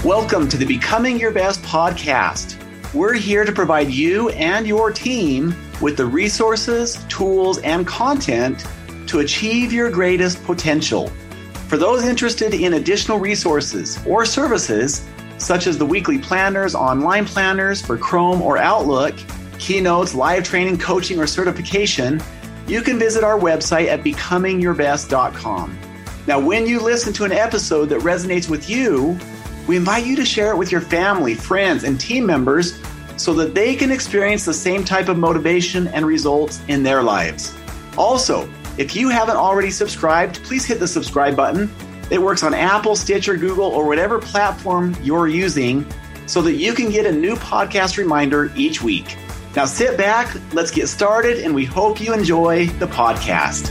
Welcome to the Becoming Your Best podcast. We're here to provide you and your team with the resources, tools, and content to achieve your greatest potential. For those interested in additional resources or services, such as the weekly planners, online planners for Chrome or Outlook, keynotes, live training, coaching, or certification, you can visit our website at becomingyourbest.com. Now, when you listen to an episode that resonates with you, we invite you to share it with your family, friends, and team members so that they can experience the same type of motivation and results in their lives. Also, if you haven't already subscribed, please hit the subscribe button. It works on Apple, Stitcher, Google, or whatever platform you're using so that you can get a new podcast reminder each week. Now sit back, let's get started, and we hope you enjoy the podcast.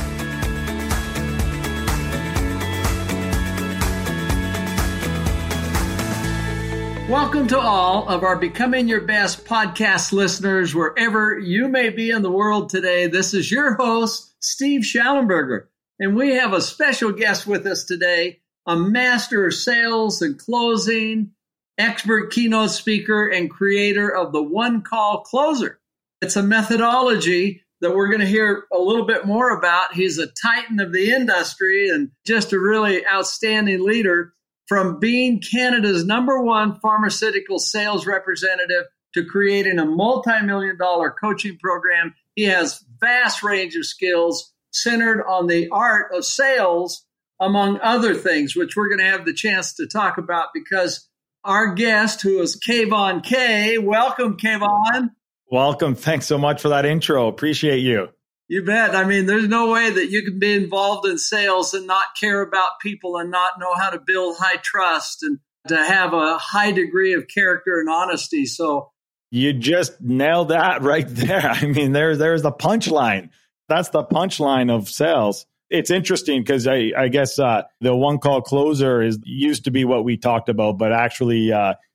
Welcome to all of our Becoming Your Best podcast listeners, wherever you may be in the world today. This is your host, Steve Schallenberger, and we have a special guest with us today, a master of sales and closing, expert keynote speaker, and creator of the One Call Closer. It's a methodology that we're going to hear a little bit more about. He's a titan of the industry and just a really outstanding leader. From being Canada's #1 pharmaceutical sales representative to creating a multi-million-dollar coaching program, he has vast range of skills centered on the art of sales, among other things, which we're going to have the chance to talk about because our guest, who is Kayvon K. Welcome, Kayvon. Welcome. Thanks so much for that intro. Appreciate you. You bet. I mean, there's no way that you can be involved in sales and not care about people and not know how to build high trust and to have a high degree of character and honesty. So you just nailed that right there. I mean, there's the punchline. That's the punchline of sales. It's interesting because I guess the One Call Closer used to be what we talked about, but actually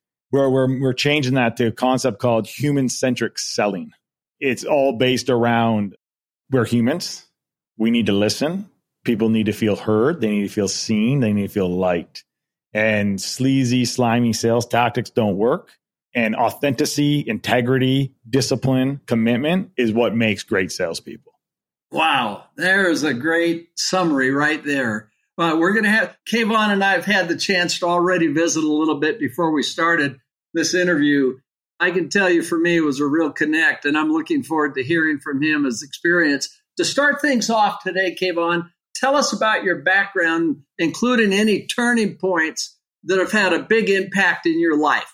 we're changing that to a concept called human-centric selling. It's all based around we're humans. We need to listen. People need to feel heard. They need to feel seen. They need to feel liked. And sleazy, slimy sales tactics don't work. And authenticity, integrity, discipline, commitment is what makes great salespeople. Wow. There's a great summary right there. We're going to have, Kayvon and I have had the chance to already visit a little bit before we started this interview. I can tell you, for me, it was a real connect, and I'm looking forward to hearing from him his experience. To start things off today, Kayvon, tell us about your background, including any turning points that have had a big impact in your life.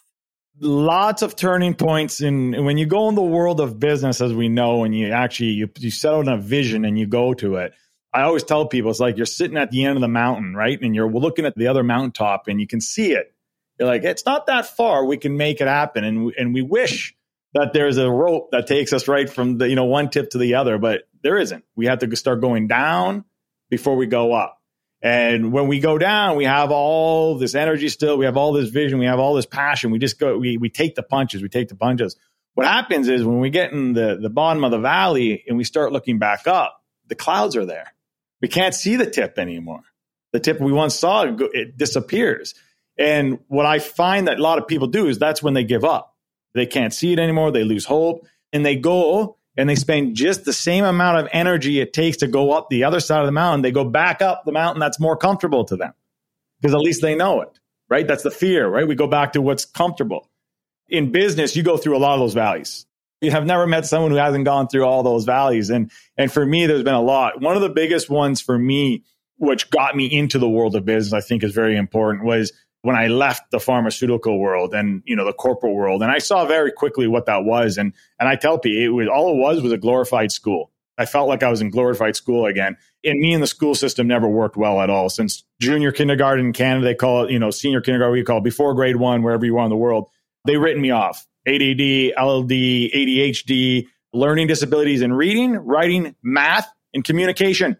Lots of turning points. And when you go in the world of business, as we know, and you set out a vision and you go to it, I always tell people, it's like you're sitting at the end of the mountain, right? And you're looking at the other mountaintop and you can see it. You're like, it's not that far. We can make it happen. And we wish that there's a rope that takes us right from the one tip to the other, but there isn't. We have to start going down before we go up. And when we go down, we have all this energy still. We have all this vision. We have all this passion. We just go. We take the punches. We take the punches. What happens is when we get in the bottom of the valley and we start looking back up, the clouds are there. We can't see the tip anymore. The tip we once saw, it disappears. And what I find that a lot of people do is that's when they give up. They can't see it anymore. They lose hope. And they go and they spend just the same amount of energy it takes to go up the other side of the mountain. They go back up the mountain that's more comfortable to them because at least they know it, right? That's the fear, right? We go back to what's comfortable. In business, you go through a lot of those valleys. You have never met someone who hasn't gone through all those valleys. And for me, there's been a lot. One of the biggest ones for me, which got me into the world of business, I think is very important, was when I left the pharmaceutical world and, the corporate world. And I saw very quickly what that was. And I tell people, all it was a glorified school. I felt like I was in glorified school again. And me and the school system never worked well at all. Since junior kindergarten in Canada, they call it, senior kindergarten, we call it before grade 1, wherever you are in the world, they written me off. ADD, LD, ADHD, learning disabilities in reading, writing, math, and communication.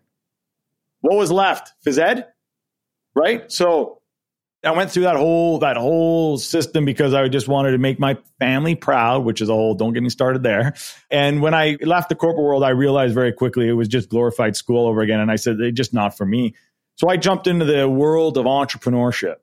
What was left? Phys ed, right? So I went through that whole system because I just wanted to make my family proud, which is don't get me started there. And when I left the corporate world, I realized very quickly it was just glorified school over again. And I said, it's just not for me. So I jumped into the world of entrepreneurship.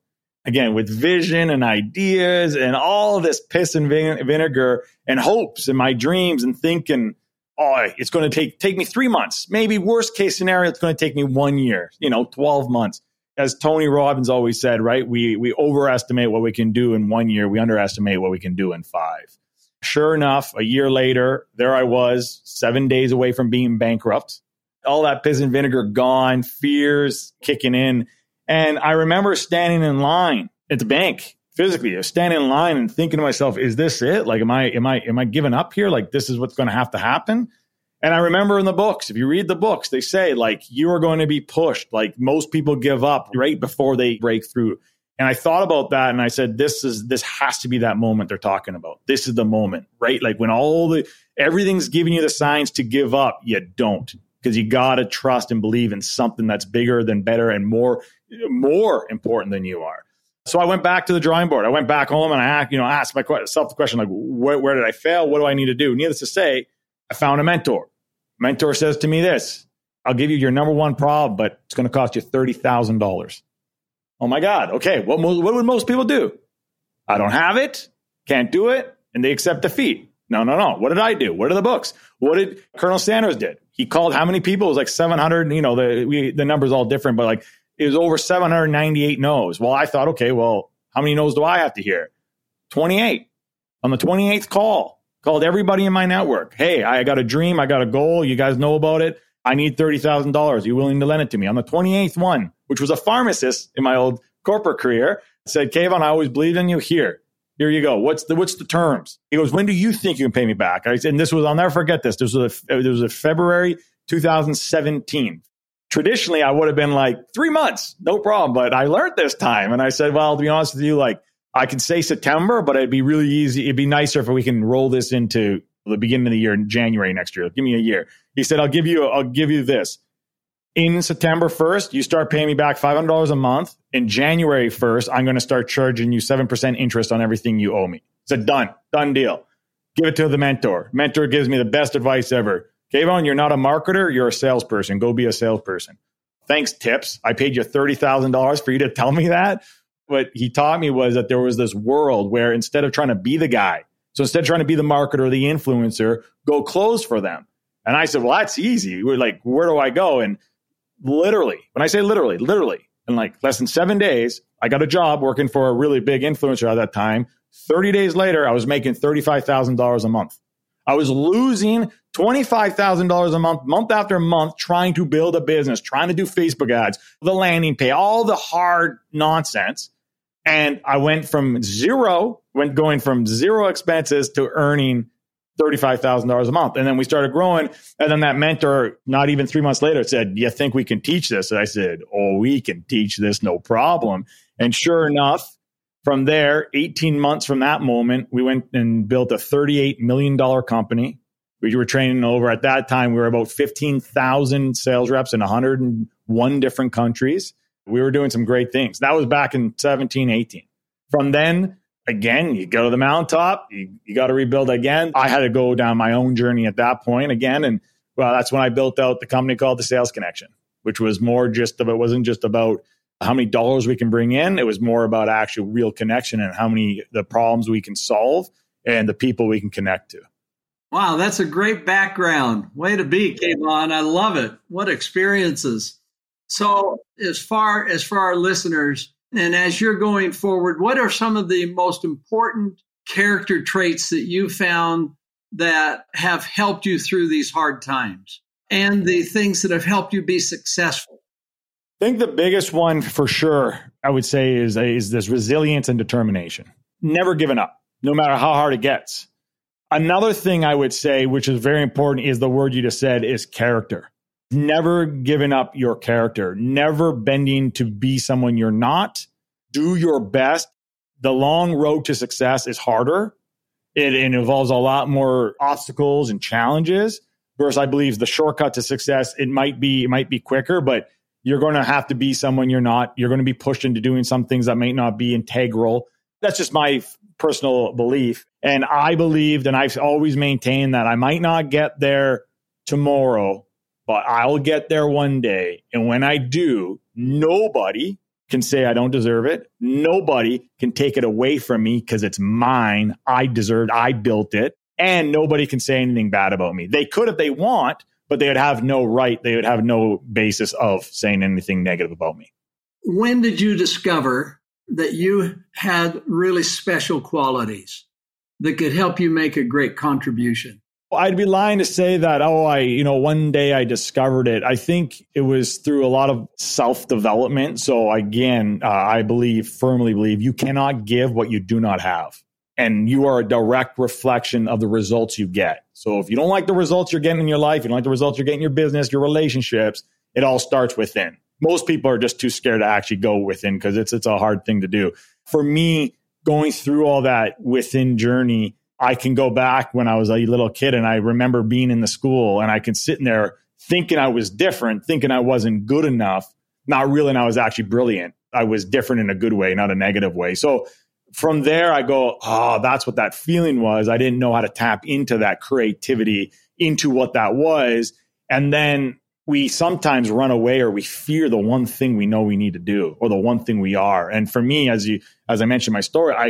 again, with vision and ideas and all this piss and vinegar and hopes and my dreams and thinking, oh, it's going to take me 3 months. Maybe worst case scenario, it's going to take me 1 year, 12 months. As Tony Robbins always said, right? We overestimate what we can do in 1 year. We underestimate what we can do in 5. Sure enough, a year later, there I was, 7 days away from being bankrupt. All that piss and vinegar gone, fears kicking in. And I remember standing in line at the bank physically. I was standing in line and thinking to myself, is this it? Like, am I giving up here? Like, this is what's going to have to happen. And I remember in the books, if you read the books, they say like, you are going to be pushed. Like most people give up right before they break through. And I thought about that and I said, this has to be that moment they're talking about. This is the moment, right? Like when everything's giving you the signs to give up, you don't, because you got to trust and believe in something that's bigger than better and more important than you are. So I went back to the drawing board. I went back home and I asked myself the question, like, where did I fail? What do I need to do? Needless to say, I found a mentor. Mentor says to me this, I'll give you your number one problem, but it's going to cost you $30,000. Oh my God. Okay. What would most people do? I don't have it. Can't do it. And they accept defeat. No. What did I do? What are the books? What did Colonel Sanders did? He called how many people? It was like 700. The number's all different, but like it was over 798 no's. Well, I thought, okay, well, how many no's do I have to hear? 28. On the 28th call, called everybody in my network. Hey, I got a dream. I got a goal. You guys know about it. I need $30,000. Are you willing to lend it to me? On the 28th one, which was a pharmacist in my old corporate career, said, Kayvon, I always believed in you. Here you go. What's the terms? He goes, when do you think you can pay me back? I said, and this was, I'll never forget this. This was a February 2017. Traditionally, I would have been like 3 months, no problem. But I learned this time. And I said, well, to be honest with you, like I can say September, but it'd be really easy. It'd be nicer if we can roll this into the beginning of the year in January next year. Give me a year. He said, I'll give you this. In September 1st, you start paying me back $500 a month. In January 1st, I'm going to start charging you 7% interest on everything you owe me. I said, done deal. Give it to the mentor. Mentor gives me the best advice ever. Kayvon, you're not a marketer. You're a salesperson. Go be a salesperson. Thanks, tips. I paid you $30,000 for you to tell me that. What he taught me was that there was this world where instead of trying to be the guy, so instead of trying to be the marketer or the influencer, go close for them. And I said, well, that's easy. We're like, where do I go? And literally, when I say literally, in like less than 7 days, I got a job working for a really big influencer at that time. 30 days later, I was making $35,000 a month. I was losing $25,000 a month after month, trying to build a business, trying to do Facebook ads, the landing page, all the hard nonsense. And I went from zero expenses to earning $35,000 a month. And then we started growing. And then that mentor, not even 3 months later, said, do you think we can teach this? And I said, oh, we can teach this, no problem. And sure enough, from there, 18 months from that moment, we went and built a $38 million company. We were training over, at that time, we were about 15,000 sales reps in 101 different countries. We were doing some great things. That was back in 17, 18. From then, again, you go to the mountaintop, you got to rebuild again. I had to go down my own journey at that point again. And well, that's when I built out the company called The Sales Connection, which was more just of, it wasn't just about how many dollars we can bring in. It was more about actual real connection and the problems we can solve and the people we can connect to. Wow, that's a great background. Way to be, Kayvon. I love it. What experiences. So as far as for our listeners, and as you're going forward, what are some of the most important character traits that you found that have helped you through these hard times and the things that have helped you be successful? I think the biggest one for sure, I would say, is this resilience and determination. Never giving up, no matter how hard it gets. Another thing I would say, which is very important, is the word you just said, is character. Never giving up your character, never bending to be someone you're not. Do your best. The long road to success is harder. It involves a lot more obstacles and challenges. Versus, I believe the shortcut to success, it might be quicker, but you're going to have to be someone you're not. You're going to be pushed into doing some things that might not be integral. That's just my personal belief. And I believed, and I've always maintained, that I might not get there tomorrow, but I'll get there one day. And when I do, nobody can say I don't deserve it. Nobody can take it away from me because it's mine. I deserved, I built it. And nobody can say anything bad about me. They could if they want, but they would have no right. They would have no basis of saying anything negative about me. When did you discover that you had really special qualities that could help you make a great contribution? I'd be lying to say that, one day I discovered it. I think it was through a lot of self-development. So again, I firmly believe you cannot give what you do not have. And you are a direct reflection of the results you get. So if you don't like the results you're getting in your life, you don't like the results you're getting in your business, your relationships, it all starts within. Most people are just too scared to actually go within because it's a hard thing to do. For me, going through all that within journey, I can go back when I was a little kid and I remember being in the school and I can sit in there thinking I was different, thinking I wasn't good enough, not realizing I was actually brilliant. I was different in a good way, not a negative way. So from there, I go, that's what that feeling was. I didn't know how to tap into that creativity, into what that was. And then we sometimes run away or we fear the one thing we know we need to do or the one thing we are. And for me, as I mentioned in my story, I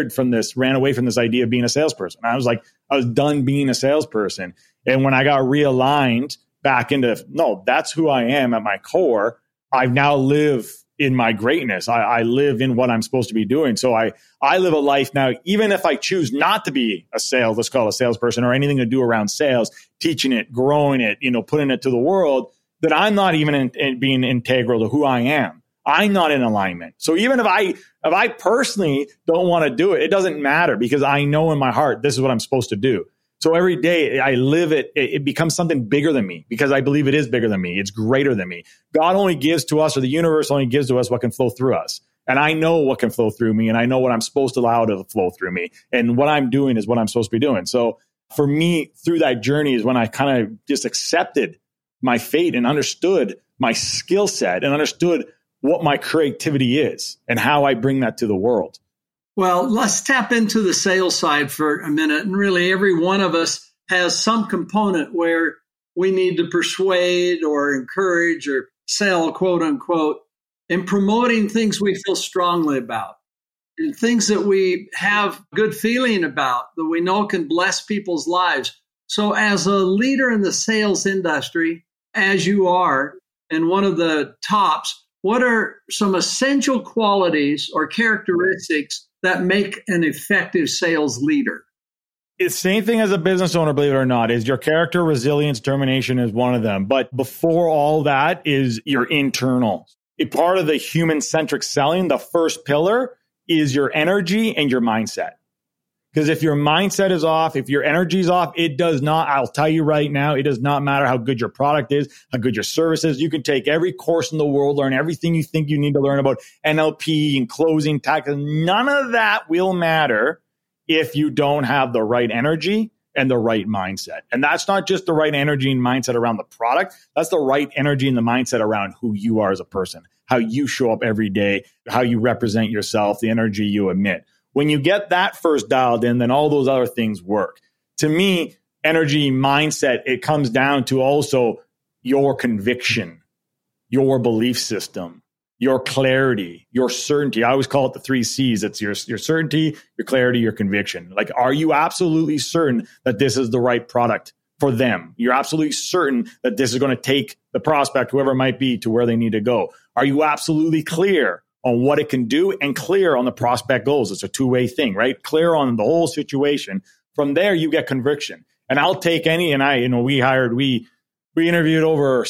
ran away from this idea of being a salesperson. I was done being a salesperson. And when I got realigned back into, no, that's who I am at my core, I now live in my greatness. I live in what I'm supposed to be doing. So I live a life now, even if I choose not to be let's call it a salesperson or anything to do around sales, teaching it, growing it, putting it to the world, that I'm not even being integral to who I am. I'm not in alignment. So even if I personally don't want to do it, it doesn't matter because I know in my heart, this is what I'm supposed to do. So every day I live it, it becomes something bigger than me because I believe it is bigger than me. It's greater than me. God only gives to us, or the universe only gives to us what can flow through us. And I know what can flow through me and I know what I'm supposed to allow to flow through me. And what I'm doing is what I'm supposed to be doing. So for me, through that journey is when I kind of just accepted my fate and understood my skill set and understood what my creativity is and how I bring that to the world. Well, let's tap into the sales side for a minute. And really, every one of us has some component where we need to persuade or encourage or sell, quote unquote, in promoting things we feel strongly about and things that we have good feeling about that we know can bless people's lives. So as a leader in the sales industry, as you are, and one of the tops, what are some essential qualities or characteristics that make an effective sales leader? It's the same thing as a business owner, believe it or not, is your character, resilience, determination is one of them. But before all that is your internal. A part of the human-centric selling, the first pillar is your energy and your mindset. Because if your mindset is off, if your energy is off, it does not, I'll tell you right now, it does not matter how good your product is, how good your service is. You can take every course in the world, learn everything you think you need to learn about NLP and closing tactics. None of that will matter if you don't have the right energy and the right mindset. And that's not just the right energy and mindset around the product. That's the right energy and the mindset around who you are as a person, how you show up every day, how you represent yourself, the energy you emit. When you get that first dialed in, then all those other things work. To me, energy, mindset, it comes down to also your conviction, your belief system, your clarity, your certainty. I always call it the 3 C's. It's your certainty, your clarity, your conviction. Like, are you absolutely certain that this is the right product for them? You're absolutely certain that this is going to take the prospect, whoever it might be, to where they need to go. Are you absolutely clear on what it can do and clear on the prospect goals? It's a two-way thing, right? Clear on the whole situation. From there, you get conviction. And I'll take any, and we interviewed over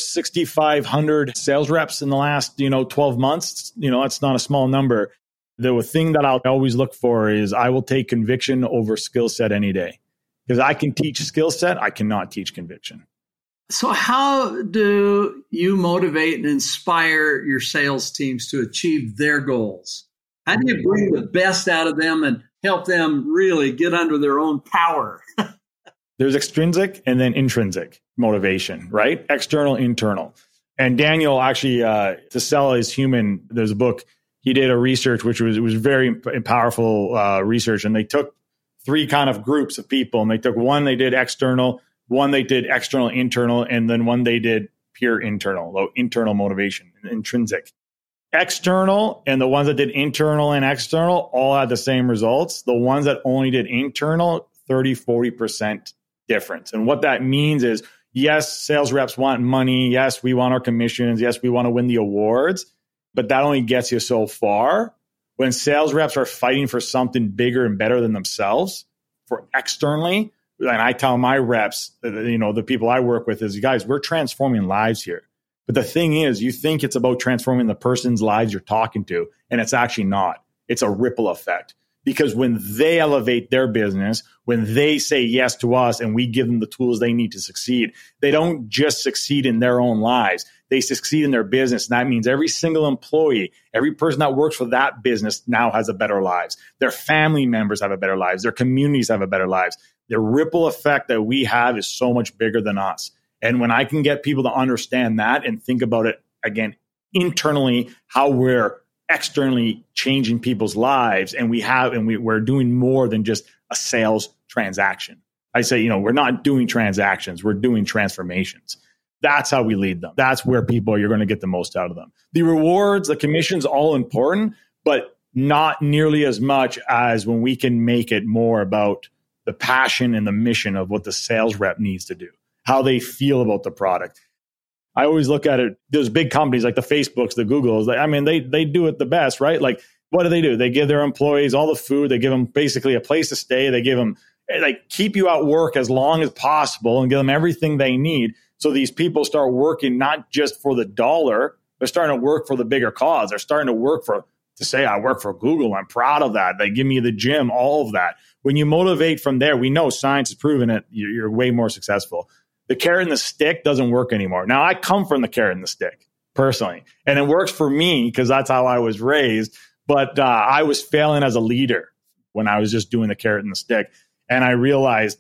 6,500 sales reps in the last, 12 months. That's not a small number. The thing that I'll always look for is I will take conviction over skill set any day. Because I can teach skill set, I cannot teach conviction. So how do you motivate and inspire your sales teams to achieve their goals? How do you bring the best out of them and help them really get under their own power? There's extrinsic and then intrinsic motivation, right? External, internal. And Daniel actually, To Sell is Human, there's a book, he did a research, which was very powerful research. And they took 3 kind of groups of people. And they took one, they did external, one they did external, internal, and then one they did pure internal, internal motivation, intrinsic. external and the ones that did internal and external all had the same results. The ones that only did internal, 30-40% difference. And what that means is, yes, sales reps want money. Yes, we want our commissions. Yes, we want to win the awards. But that only gets you so far. When sales reps are fighting for something bigger and better than themselves for externally, and I tell my reps, the people I work with is, guys, we're transforming lives here. But the thing is, you think it's about transforming the person's lives you're talking to, and it's actually not. It's a ripple effect. Because when they elevate their business, when they say yes to us and we give them the tools they need to succeed, they don't just succeed in their own lives. They succeed in their business. And that means every single employee, every person that works for that business now has a better lives. Their family members have a better lives. Their communities have a better lives. The ripple effect that we have is so much bigger than us. And when I can get people to understand that and think about it, again, internally, how we're externally changing people's lives, and we're doing more than just a sales transaction. I say, we're not doing transactions, we're doing transformations. That's how we lead them. That's where you're going to get the most out of them. The rewards, the commissions, all important, but not nearly as much as when we can make it more about the passion and the mission of what the sales rep needs to do, how they feel about the product. I always look at it, those big companies like the Facebooks, the Googles, they do it the best, right? Like, what do? They give their employees all the food. They give them basically a place to stay. They give them, keep you at work as long as possible and give them everything they need. So these people start working not just for the dollar, they're starting to work for the bigger cause. They're starting to work to say, I work for Google. I'm proud of that. They give me the gym, all of that. When you motivate from there, we know science has proven it. You're way more successful. The carrot and the stick doesn't work anymore. Now, I come from the carrot and the stick personally, and it works for me because that's how I was raised. But I was failing as a leader when I was just doing the carrot and the stick. And I realized,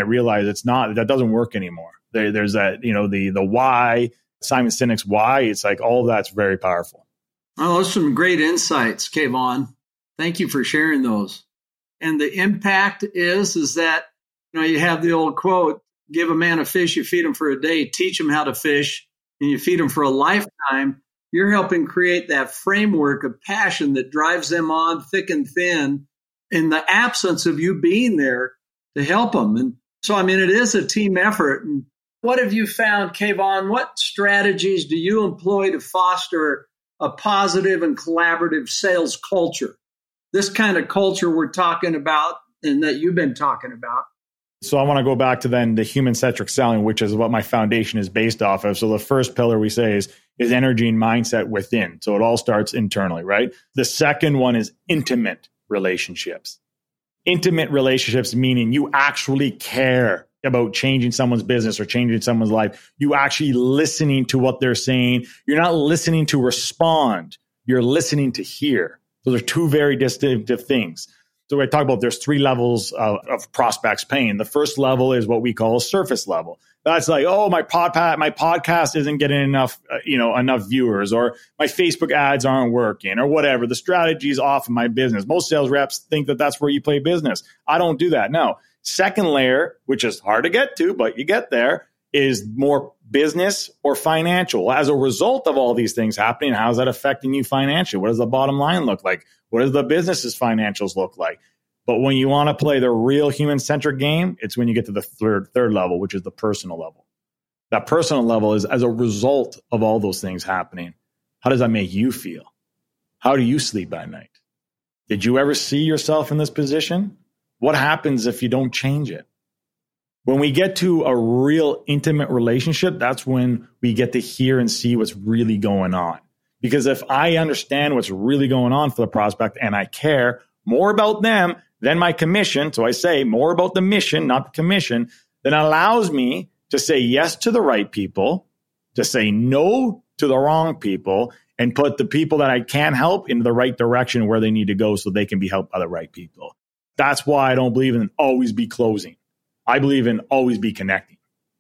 that doesn't work anymore. There's that, the why, Simon Sinek's why. It's like all of that's very powerful. Well, those are some great insights, Kayvon. Thank you for sharing those. And the impact is that, you have the old quote, give a man a fish, you feed him for a day, teach him how to fish, and you feed him for a lifetime. You're helping create that framework of passion that drives them on thick and thin in the absence of you being there to help them. And so, it is a team effort. And what have you found, Kayvon? What strategies do you employ to foster a positive and collaborative sales culture? This kind of culture we're talking about and that you've been talking about. So I want to go back to then the human-centric selling, which is what my foundation is based off of. So the first pillar we say is energy and mindset within. So it all starts internally, right? The second one is intimate relationships. Intimate relationships meaning you actually care about changing someone's business or changing someone's life. You actually listening to what they're saying. You're not listening to respond. You're listening to hear. Those are two very distinctive things. So I talk about there's three levels of prospects paying. The first level is what we call a surface level. That's like, my podcast isn't getting enough viewers, or my Facebook ads aren't working, or whatever. The strategy is off in my business. Most sales reps think that that's where you play business. I don't do that. No. Second layer, which is hard to get to, but you get there, is more business or financial. As a result of all these things happening, how is that affecting you financially? What does the bottom line look like? What does the business's financials look like? But when you want to play the real human-centric game, it's when you get to the third level, which is the personal level. That personal level is as a result of all those things happening. How does that make you feel? How do you sleep at night? Did you ever see yourself in this position? What happens if you don't change it? When we get to a real intimate relationship, that's when we get to hear and see what's really going on. Because if I understand what's really going on for the prospect and I care more about them than my commission, so I say more about the mission, not the commission, then it allows me to say yes to the right people, to say no to the wrong people, and put the people that I can help in the right direction where they need to go so they can be helped by the right people. That's why I don't believe in always be closing. I believe in always be connecting.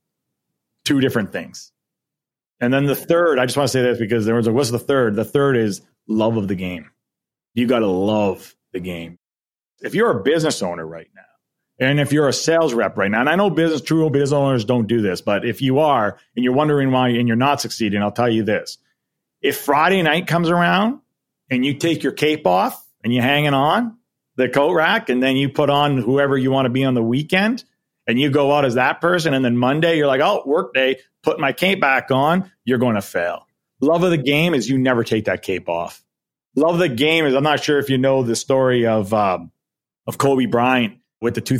Two different things. And then the third, I just want to say this because there was what's the third? The third is love of the game. You got to love the game. If you're a business owner right now, and if you're a sales rep right now, and I know true business owners don't do this, but if you are and you're wondering why and you're not succeeding, I'll tell you this. If Friday night comes around and you take your cape off and you hang it on the coat rack, and then you put on whoever you want to be on the weekend, and you go out as that person, and then Monday you're like, oh, work day, put my cape back on, you're going to fail. Love of the game is you never take that cape off. Love of the game is, I'm not sure if you know the story of Kobe Bryant with the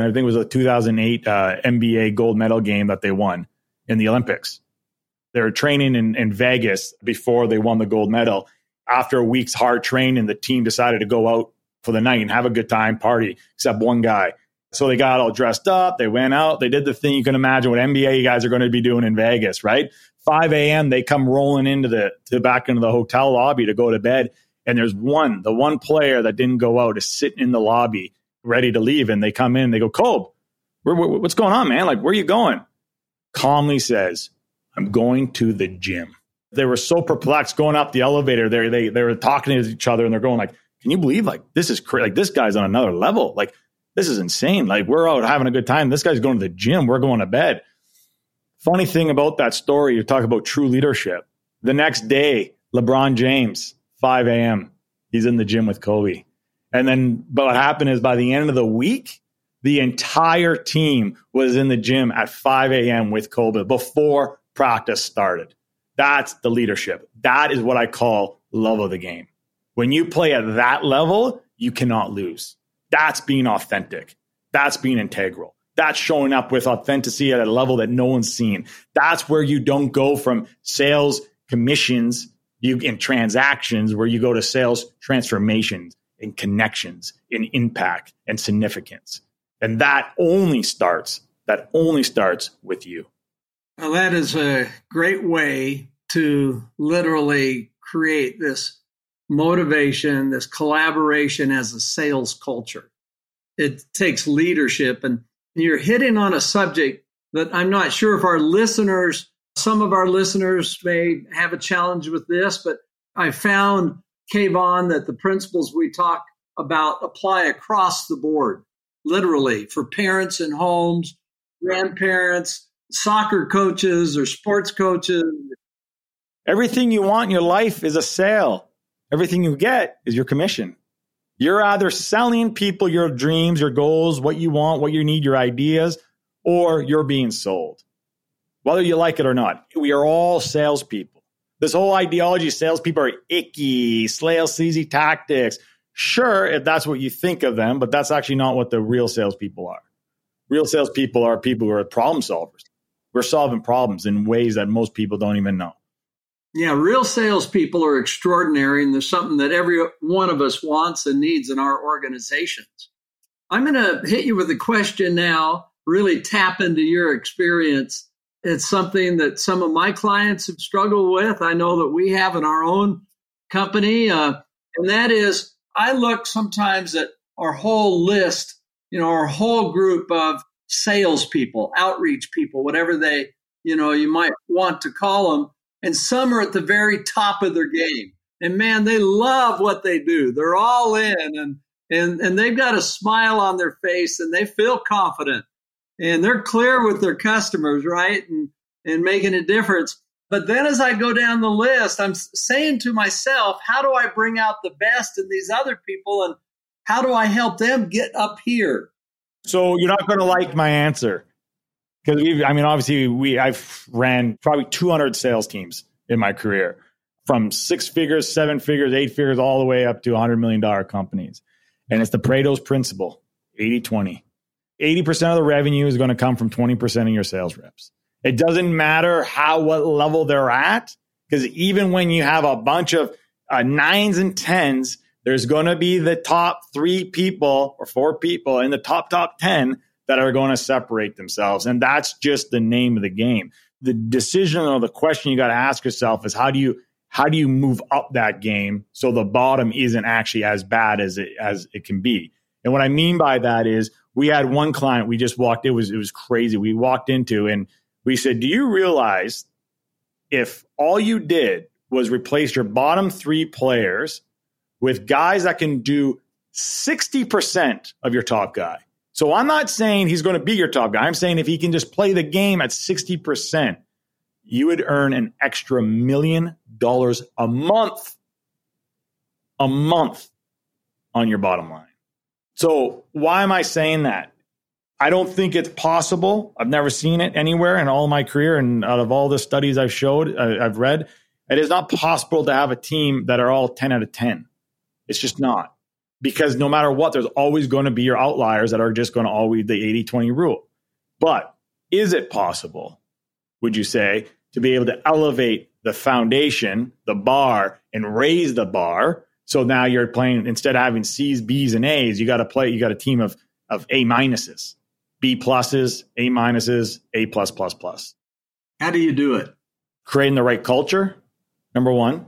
2008 NBA gold medal game that they won in the Olympics. They were training in Vegas before they won the gold medal. After a week's hard training, the team decided to go out for the night and have a good time, party, except one guy. So they got all dressed up. They went out. They did the thing you can imagine what NBA guys are going to be doing in Vegas, right? 5 a.m., they come rolling back into the hotel lobby to go to bed. And there's the one player that didn't go out is sitting in the lobby ready to leave. And they come in, they go, Kobe, what's going on, man? Like, where are you going? Calmly says, I'm going to the gym. They were so perplexed going up the elevator. They were talking to each other and they're going like, can you believe like this is crazy? Like this guy's on another level. Like this is insane. Like we're out having a good time. This guy's going to the gym. We're going to bed. Funny thing about that story, you talk about true leadership. The next day, LeBron James, 5 a.m., he's in the gym with Kobe. But what happened is by the end of the week, the entire team was in the gym at 5 a.m. with Kobe before practice started. That's the leadership. That is what I call love of the game. When you play at that level, you cannot lose. That's being authentic. That's being integral. That's showing up with authenticity at a level that no one's seen. That's where you don't go from sales commissions in transactions, where you go to sales transformations and connections and impact and significance. And that only starts with you. Well, that is a great way to literally create this motivation, this collaboration as a sales culture. It takes leadership, and you're hitting on a subject that I'm not sure if some of our listeners may have a challenge with this, but I found, Kayvon, that the principles we talk about apply across the board, literally for parents in homes, grandparents, soccer coaches or sports coaches. Everything you want in your life is a sale. Everything you get is your commission. You're either selling people your dreams, your goals, what you want, what you need, your ideas, or you're being sold. Whether you like it or not, we are all salespeople. This whole ideology, salespeople are icky, sleazy tactics. Sure, if that's what you think of them, but that's actually not what the real salespeople are. Real salespeople are people who are problem solvers. We're solving problems in ways that most people don't even know. Yeah, real salespeople are extraordinary, and there's something that every one of us wants and needs in our organizations. I'm going to hit you with a question now, really tap into your experience. It's something that some of my clients have struggled with. I know that we have in our own company, and that is, I look sometimes at our whole list, our whole group of salespeople, outreach people, whatever they, you might want to call them. And some are at the very top of their game. And man, they love what they do. They're all in and they've got a smile on their face and they feel confident and they're clear with their customers, right? And making a difference. But then as I go down the list, I'm saying to myself, how do I bring out the best in these other people? And how do I help them get up here? So you're not going to like my answer. Because I've ran probably 200 sales teams in my career, from 6 figures, 7 figures, 8 figures, all the way up to $100 million companies. And it's the Pareto's principle, 80-20. 80% of the revenue is going to come from 20% of your sales reps. It doesn't matter what level they're at, because even when you have a bunch of 9s and 10s, there's going to be the top 3 people or 4 people in the top 10 that are going to separate themselves. And that's just the name of the game. The decision or the question you got to ask yourself is how do you move up that game so the bottom isn't actually as bad as it can be? And what I mean by that is we had one client we just walked, it was crazy. We walked into and we said, do you realize if all you did was replace your bottom 3 players with guys that can do 60% of your top guy? So I'm not saying he's going to be your top guy. I'm saying if he can just play the game at 60%, you would earn an extra $1 million a month. a month on your bottom line. So why am I saying that? I don't think it's possible. I've never seen it anywhere in all my career. And out of all the studies I've read, it is not possible to have a team that are all 10 out of 10. It's just not. Because no matter what, there's always going to be your outliers that are just going to always the 80-20 rule. But is it possible, would you say, to be able to elevate the foundation, the bar, and raise the bar? So now you're playing, instead of having C's, B's, and A's, you got a team of A minuses, B pluses, A minuses, A plus plus plus. How do you do it? Creating the right culture, number one.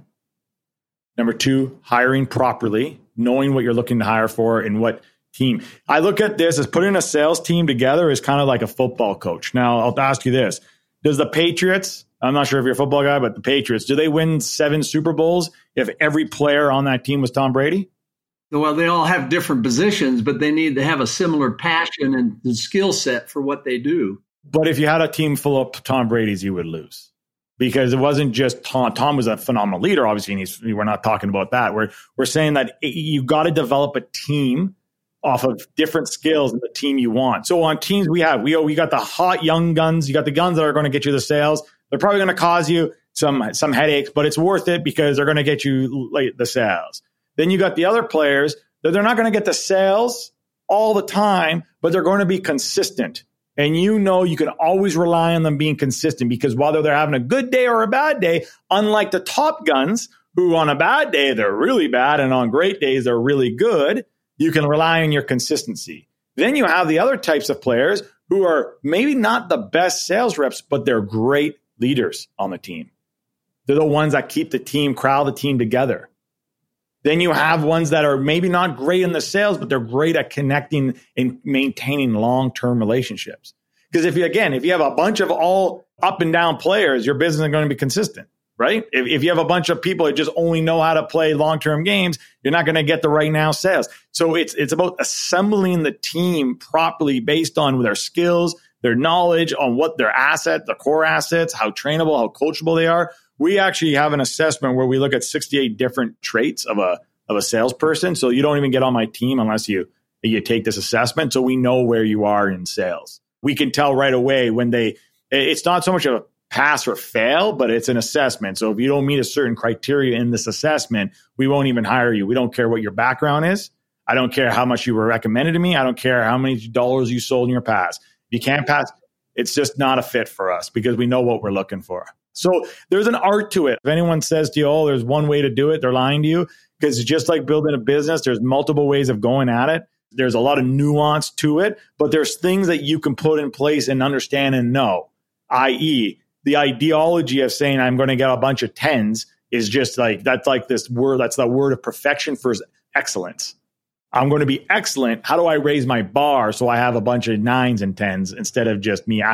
Number two, hiring properly, knowing what you're looking to hire for and what team. I look at this as putting a sales team together is kind of like a football coach. Now, I'll ask you this. Does the Patriots, I'm not sure if you're a football guy, but the Patriots, do they win 7 Super Bowls if every player on that team was Tom Brady? Well, they all have different positions, but they need to have a similar passion and the skill set for what they do. But if you had a team full of Tom Brady's, you would lose. Because it wasn't just Tom. Tom was a phenomenal leader, obviously, and we're not talking about that. We're saying that you've got to develop a team off of different skills in the team you want. So on teams we got the hot young guns. You got the guns that are going to get you the sales. They're probably going to cause you some headaches, but it's worth it because they're going to get you the sales. Then you got the other players that they're not going to get the sales all the time, but they're going to be consistent. And you can always rely on them being consistent because whether they're having a good day or a bad day, unlike the top guns who on a bad day, they're really bad. And on great days, they're really good. You can rely on your consistency. Then you have the other types of players who are maybe not the best sales reps, but they're great leaders on the team. They're the ones that keep the team, corral the team together. Then you have ones that are maybe not great in the sales, but they're great at connecting and maintaining long-term relationships. Because if you have a bunch of all up and down players, your business isn't going to be consistent, right? If you have a bunch of people that just only know how to play long-term games, you're not going to get the right now sales. So it's about assembling the team properly based on their skills, their knowledge, on what their asset, the core assets, how trainable, how coachable they are. We actually have an assessment where we look at 68 different traits of a salesperson. So you don't even get on my team unless you take this assessment. So we know where you are in sales. We can tell right away it's not so much of a pass or fail, but it's an assessment. So if you don't meet a certain criteria in this assessment, we won't even hire you. We don't care what your background is. I don't care how much you were recommended to me. I don't care how many dollars you sold in your past. If you can't pass, it's just not a fit for us because we know what we're looking for. So there's an art to it. If anyone says to you, there's one way to do it, they're lying to you because it's just like building a business. There's multiple ways of going at it. There's a lot of nuance to it, but there's things that you can put in place and understand and know, i.e., the ideology of saying I'm going to get a bunch of 10s is just that's this word. That's the word of perfection for excellence. I'm going to be excellent. How do I raise my bar so I have a bunch of 9s and 10s instead of just me?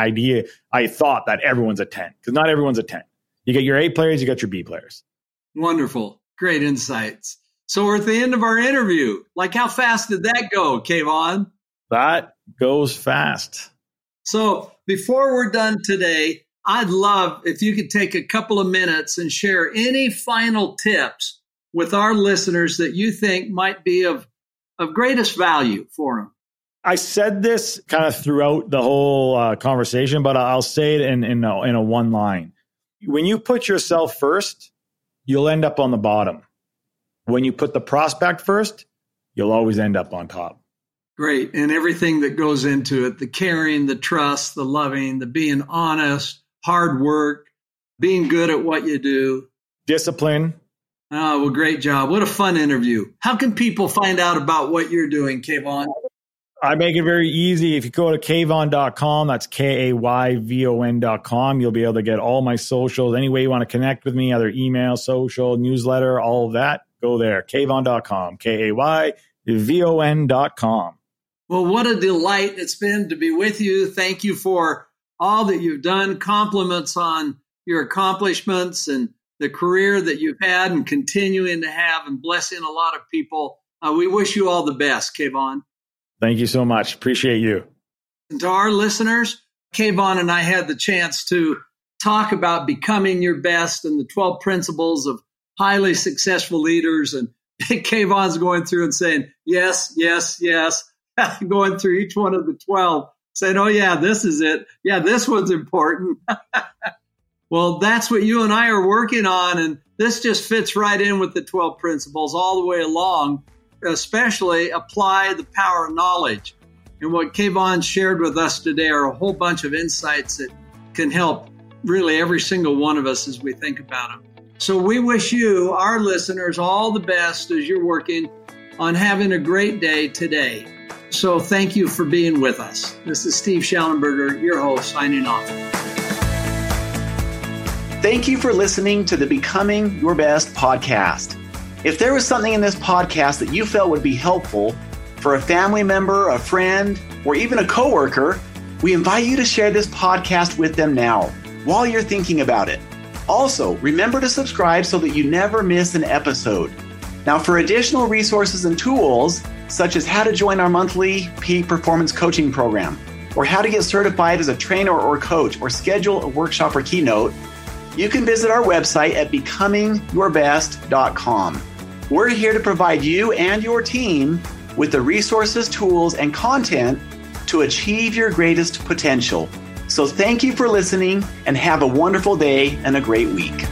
I thought that everyone's a 10 because not everyone's a 10. You get your A players, you got your B players. Wonderful. Great insights. So we're at the end of our interview. How fast did that go, Kayvon? That goes fast. So before we're done today, I'd love if you could take a couple of minutes and share any final tips with our listeners that you think might be of greatest value for them. I said this kind of throughout the whole conversation, but I'll say it in a one line. When you put yourself first, you'll end up on the bottom. When you put the prospect first, you'll always end up on top. Great. And everything that goes into it, the caring, the trust, the loving, the being honest, hard work, being good at what you do. Discipline. Oh, well, great job. What a fun interview. How can people find out about what you're doing, Kayvon? I make it very easy. If you go to kayvon.com, that's KAYVON.com, you'll be able to get all my socials. Any way you want to connect with me, either email, social, newsletter, all of that, go there. Kayvon.com, KAYVON.com. Well, what a delight it's been to be with you. Thank you for all that you've done. Compliments on your accomplishments and the career that you've had and continuing to have and blessing a lot of people. We wish you all the best, Kayvon. Thank you so much. Appreciate you. And to our listeners, Kayvon and I had the chance to talk about becoming your best and the 12 principles of highly successful leaders. And Kayvon's going through and saying, yes, yes, yes, going through each one of the 12, saying, oh, yeah, this is it. Yeah, this one's important. Well, that's what you and I are working on. And this just fits right in with the 12 principles all the way along, especially apply the power of knowledge. And what Kayvon shared with us today are a whole bunch of insights that can help really every single one of us as we think about them. So we wish you, our listeners, all the best as you're working on having a great day today. So thank you for being with us. This is Steve Schallenberger, your host, signing off. Thank you for listening to the Becoming Your Best podcast. If there was something in this podcast that you felt would be helpful for a family member, a friend, or even a coworker, we invite you to share this podcast with them now while you're thinking about it. Also, remember to subscribe so that you never miss an episode. Now, for additional resources and tools, such as how to join our monthly peak performance coaching program, or how to get certified as a trainer or coach, or schedule a workshop or keynote, you can visit our website at becomingyourbest.com. We're here to provide you and your team with the resources, tools, and content to achieve your greatest potential. So thank you for listening and have a wonderful day and a great week.